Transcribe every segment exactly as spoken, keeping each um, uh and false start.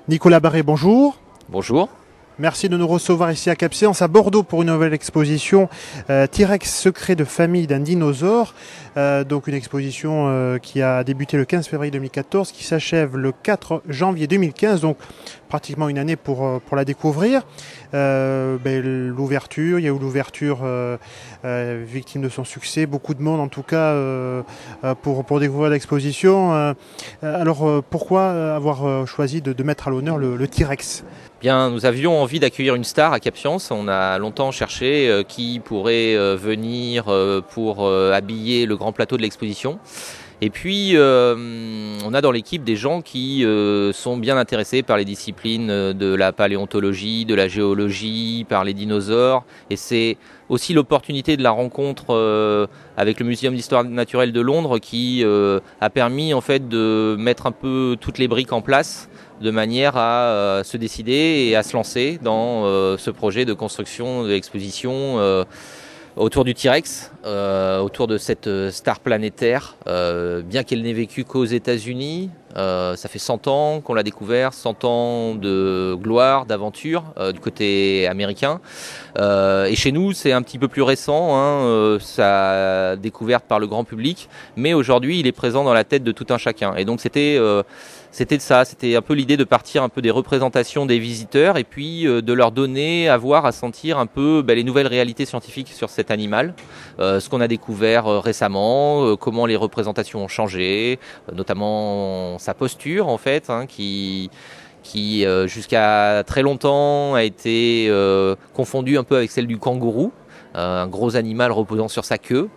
Nicolas Barré, bonjour. Bonjour. Merci de nous recevoir ici à Cap-Séance, à Bordeaux, pour une nouvelle exposition euh, T-Rex, secret de famille d'un dinosaure. Euh, donc une exposition euh, qui a débuté le quinze février deux mille quatorze, qui s'achève le quatre janvier deux mille quinze, donc pratiquement une année pour, pour la découvrir. Euh, ben, l'ouverture, il y a eu l'ouverture euh, euh, victime de son succès, beaucoup de monde en tout cas euh, pour, pour découvrir l'exposition. Euh, alors pourquoi avoir choisi de, de mettre à l'honneur le, le T-Rex ? Bien, nous avions envie d'accueillir une star à Cap-Séance. On a longtemps cherché euh, qui pourrait euh, venir euh, pour euh, habiller le grand plateau de l'exposition. Et puis, euh, on a dans l'équipe des gens qui euh, sont bien intéressés par les disciplines de la paléontologie, de la géologie, par les dinosaures. Et c'est aussi l'opportunité de la rencontre euh, avec le Muséum d'Histoire Naturelle de Londres qui euh, a permis en fait de mettre un peu toutes les briques en place, de manière à euh, se décider et à se lancer dans euh, ce projet de construction de l'exposition euh, autour du T-Rex, euh, autour de cette star planétaire, euh, bien qu'elle n'ait vécu qu'aux États-Unis. Euh, ça fait cent ans qu'on l'a découvert, cent ans de gloire, d'aventure euh, du côté américain. Euh, et chez nous, c'est un petit peu plus récent, hein, euh, sa découverte par le grand public, mais aujourd'hui, il est présent dans la tête de tout un chacun. Et donc, c'était euh, c'était de ça, c'était un peu l'idée de partir un peu des représentations des visiteurs et puis euh, de leur donner à voir, à sentir un peu bah, les nouvelles réalités scientifiques sur cet animal, euh, ce qu'on a découvert euh, récemment, euh, comment les représentations ont changé, euh, notamment sa posture en fait, hein, qui qui euh, jusqu'à très longtemps a été euh, confondue un peu avec celle du kangourou, euh, un gros animal reposant sur sa queue.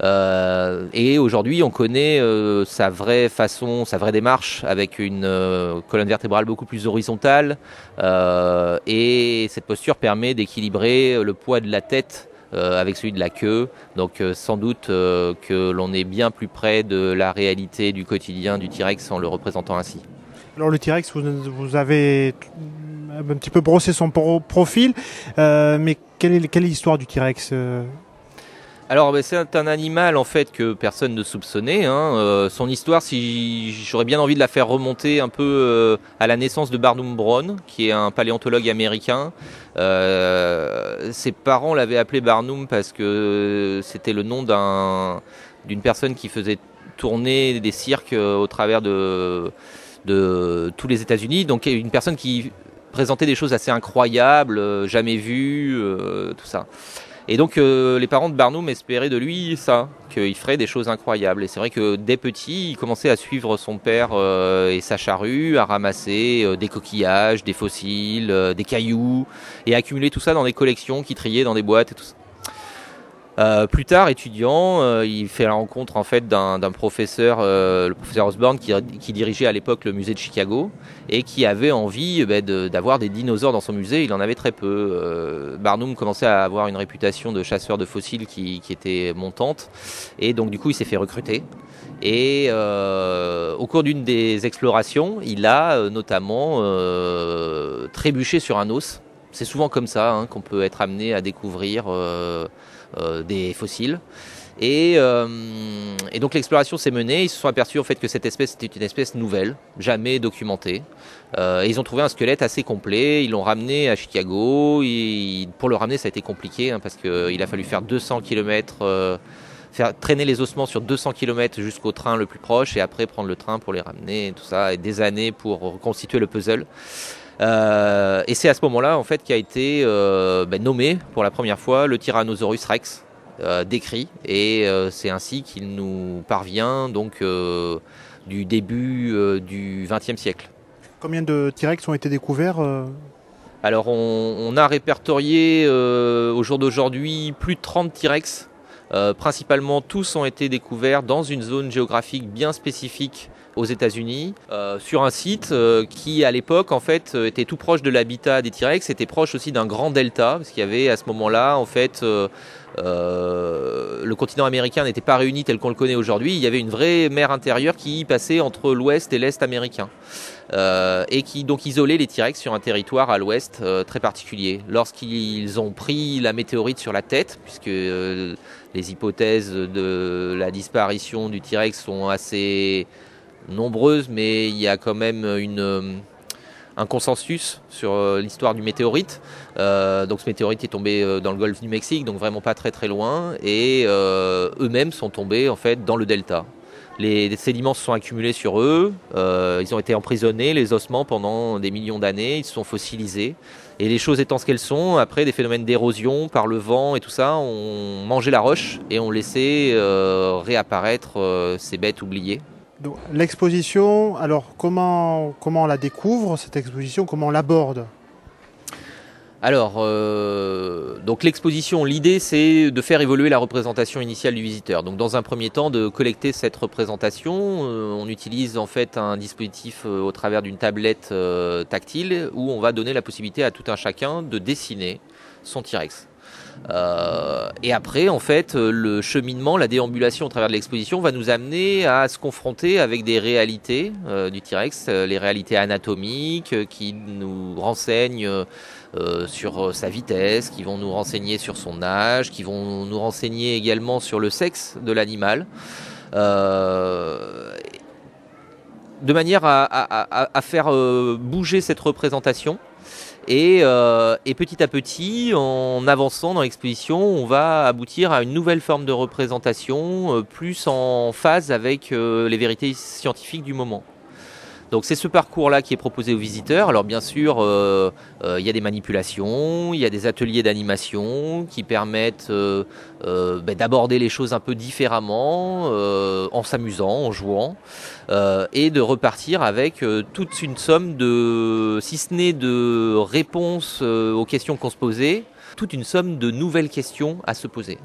Euh, et aujourd'hui, on connaît euh, sa vraie façon, sa vraie démarche avec une euh, colonne vertébrale beaucoup plus horizontale. Euh, et cette posture permet d'équilibrer le poids de la tête Euh, avec celui de la queue, donc euh, sans doute euh, que l'on est bien plus près de la réalité du quotidien du T-Rex en le représentant ainsi. Alors le T-Rex, vous, vous avez un petit peu brossé son pro profil, euh, mais quelle est, quelle est l'histoire du T-Rex euh Alors bah, c'est un animal en fait que personne ne soupçonnait. Hein. Euh, son histoire, si j'aurais bien envie de la faire remonter un peu euh, à la naissance de Barnum Brown, qui est un paléontologue américain. Euh, ses parents l'avaient appelé Barnum parce que c'était le nom d'un, d'une personne qui faisait tourner des cirques au travers de, de tous les États-Unis. Donc une personne qui présentait des choses assez incroyables, jamais vues, euh, tout ça. Et donc euh, les parents de Barnum espéraient de lui ça, qu'il ferait des choses incroyables. Et c'est vrai que dès petit, il commençait à suivre son père euh, et sa charrue, à ramasser euh, des coquillages, des fossiles, euh, des cailloux, et à accumuler tout ça dans des collections qu'il triait dans des boîtes et tout ça. Euh, plus tard, étudiant, euh, il fait la rencontre en fait d'un, d'un professeur, euh, le professeur Osborne, qui, qui dirigeait à l'époque le musée de Chicago et qui avait envie bah, de, d'avoir des dinosaures dans son musée. Il en avait très peu. Euh, Barnum commençait à avoir une réputation de chasseur de fossiles qui, qui était montante, et donc du coup, il s'est fait recruter. Et euh, au cours d'une des explorations, il a euh, notamment euh, trébuché sur un os. C'est souvent comme ça hein, qu'on peut être amené à découvrir euh, euh, des fossiles. Et, euh, et donc l'exploration s'est menée. Ils se sont aperçus en fait que cette espèce était une espèce nouvelle, jamais documentée. Euh, et ils ont trouvé un squelette assez complet. Ils l'ont ramené à Chicago. Et pour le ramener, ça a été compliqué hein, parce qu'il a fallu faire deux cents kilomètres, euh, faire traîner les ossements sur deux cents kilomètres jusqu'au train le plus proche et après prendre le train pour les ramener. Et tout ça, et des années pour reconstituer le puzzle. Euh, et c'est à ce moment-là en fait qu'a été euh, ben, nommé pour la première fois le Tyrannosaurus Rex, euh, décrit, et euh, c'est ainsi qu'il nous parvient donc euh, du début euh, du vingtième siècle. Combien de T-Rex ont été découverts euh Alors on, on a répertorié euh, au jour d'aujourd'hui plus de trente T-Rex. Euh, principalement tous ont été découverts dans une zone géographique bien spécifique aux États-Unis, euh, sur un site euh, qui à l'époque en fait était tout proche de l'habitat des T-Rex, était proche aussi d'un grand delta, parce qu'il y avait à ce moment-là en fait euh, euh, le continent américain n'était pas réuni tel qu'on le connaît aujourd'hui. Il y avait une vraie mer intérieure qui passait entre l'ouest et l'est américain. Euh, et qui donc isolait les T-Rex sur un territoire à l'ouest euh, très particulier. Lorsqu'ils ont pris la météorite sur la tête, puisque euh, les hypothèses de la disparition du T-Rex sont assez nombreuses, mais il y a quand même une, un consensus sur euh, l'histoire du météorite. Euh, donc ce météorite est tombé euh, dans le golfe du Mexique, donc vraiment pas très très loin, et euh, eux-mêmes sont tombés en fait dans le delta. Les, les sédiments se sont accumulés sur eux, euh, ils ont été emprisonnés, les ossements, pendant des millions d'années, ils se sont fossilisés. Et les choses étant ce qu'elles sont, après des phénomènes d'érosion par le vent et tout ça, ont mangé la roche et ont laissé euh, réapparaître euh, ces bêtes oubliées. Donc, l'exposition, alors comment, comment on la découvre, cette exposition, comment on l'aborde ? Alors, euh, donc l'exposition, l'idée c'est de faire évoluer la représentation initiale du visiteur. Donc dans un premier temps, de collecter cette représentation. Euh, on utilise en fait un dispositif euh, au travers d'une tablette euh, tactile où on va donner la possibilité à tout un chacun de dessiner son T-Rex. Euh, et après, en fait, le cheminement, la déambulation au travers de l'exposition va nous amener à se confronter avec des réalités euh, du T-Rex, euh, les réalités anatomiques euh, qui nous renseignent euh, sur sa vitesse, qui vont nous renseigner sur son âge, qui vont nous renseigner également sur le sexe de l'animal. Euh, de manière à, à, à, à faire euh, bouger cette représentation. Et, euh, et petit à petit, en avançant dans l'exposition, on va aboutir à une nouvelle forme de représentation, euh, plus en phase avec euh, les vérités scientifiques du moment. Donc c'est ce parcours-là qui est proposé aux visiteurs. Alors bien sûr, euh, euh, il y a des manipulations, il y a des ateliers d'animation qui permettent euh, euh, ben, d'aborder les choses un peu différemment, euh, en s'amusant, en jouant, euh, et de repartir avec euh, toute une somme de, si ce n'est de réponses euh, aux questions qu'on se posait, toute une somme de nouvelles questions à se poser.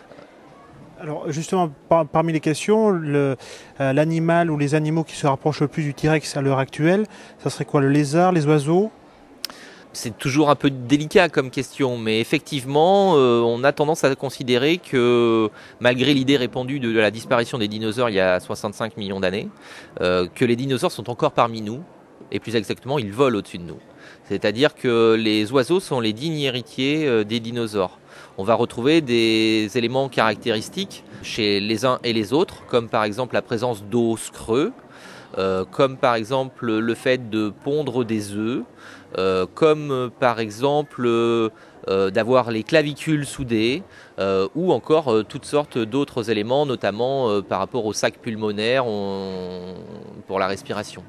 Alors justement, par, parmi les questions, le, euh, l'animal ou les animaux qui se rapprochent le plus du T-Rex à l'heure actuelle, ça serait quoi, le lézard, les oiseaux ? C'est toujours un peu délicat comme question, mais effectivement, euh, on a tendance à considérer que, malgré l'idée répandue de, de la disparition des dinosaures il y a soixante-cinq millions d'années, euh, que les dinosaures sont encore parmi nous, et plus exactement, ils volent au-dessus de nous. C'est-à-dire que les oiseaux sont les dignes héritiers euh, des dinosaures. On va retrouver des éléments caractéristiques chez les uns et les autres, comme par exemple la présence d'os creux, euh, comme par exemple le fait de pondre des œufs, euh, comme euh, par exemple euh, euh, d'avoir les clavicules soudées, euh, ou encore euh, toutes sortes d'autres éléments, notamment euh, par rapport au sac pulmonaire on, pour la respiration.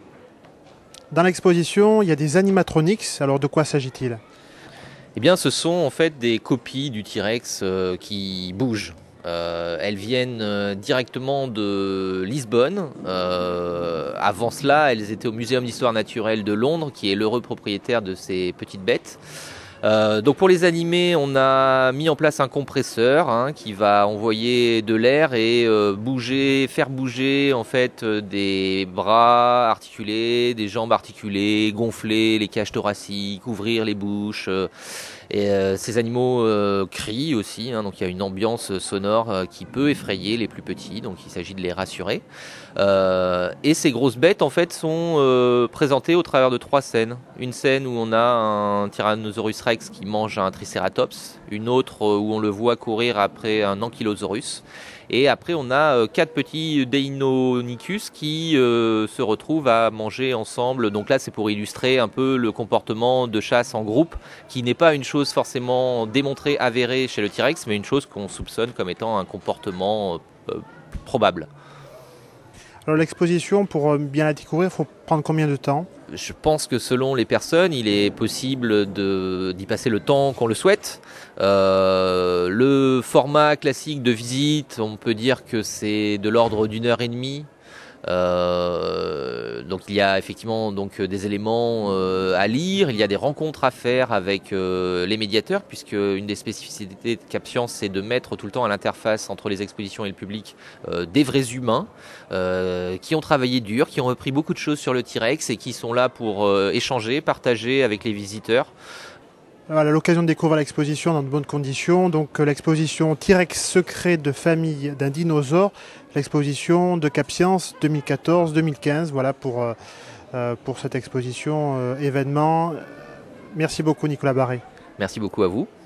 Dans l'exposition, il y a des animatronics, alors de quoi s'agit-il ? Eh bien, ce sont en fait des copies du T-Rex euh, qui bougent. Euh, elles viennent euh, directement de Lisbonne. Euh, avant cela, elles étaient au Muséum d'Histoire Naturelle de Londres, qui est l'heureux propriétaire de ces petites bêtes. Euh, donc pour les animer, on a mis en place un compresseur hein, qui va envoyer de l'air et euh, bouger, faire bouger en fait euh, des bras articulés, des jambes articulées, gonfler les cages thoraciques, ouvrir les bouches. Euh, et euh, ces animaux euh, crient aussi, hein, donc il y a une ambiance sonore euh, qui peut effrayer les plus petits, donc il s'agit de les rassurer. Euh, et ces grosses bêtes en fait sont euh, présentées au travers de trois scènes. Une scène où on a un Tyrannosaurus Rex qui mange un Triceratops, une autre où on le voit courir après un Ankylosaurus, et après on a euh, quatre petits Deinonychus qui euh, se retrouvent à manger ensemble. Donc là c'est pour illustrer un peu le comportement de chasse en groupe, qui n'est pas une chose forcément démontrée, avérée chez le T-Rex, mais une chose qu'on soupçonne comme étant un comportement euh, probable. Alors l'exposition, pour bien la découvrir, il faut prendre combien de temps ? Je pense que selon les personnes, il est possible de, d'y passer le temps qu'on le souhaite. Euh, le format classique de visite, on peut dire que c'est de l'ordre d'une heure et demie. Euh, donc il y a effectivement donc des éléments euh, à lire, il y a des rencontres à faire avec euh, les médiateurs, puisque une des spécificités de CapScience, c'est de mettre tout le temps à l'interface entre les expositions et le public euh, des vrais humains euh, qui ont travaillé dur, qui ont repris beaucoup de choses sur le T-Rex et qui sont là pour euh, échanger, partager avec les visiteurs. Voilà, l'occasion de découvrir l'exposition dans de bonnes conditions. Donc l'exposition T-Rex secret de famille d'un dinosaure, l'exposition de CapScience deux mille quatorze deux mille quinze. Voilà pour, euh, pour cette exposition euh, événement. Merci beaucoup Nicolas Barré. Merci beaucoup à vous.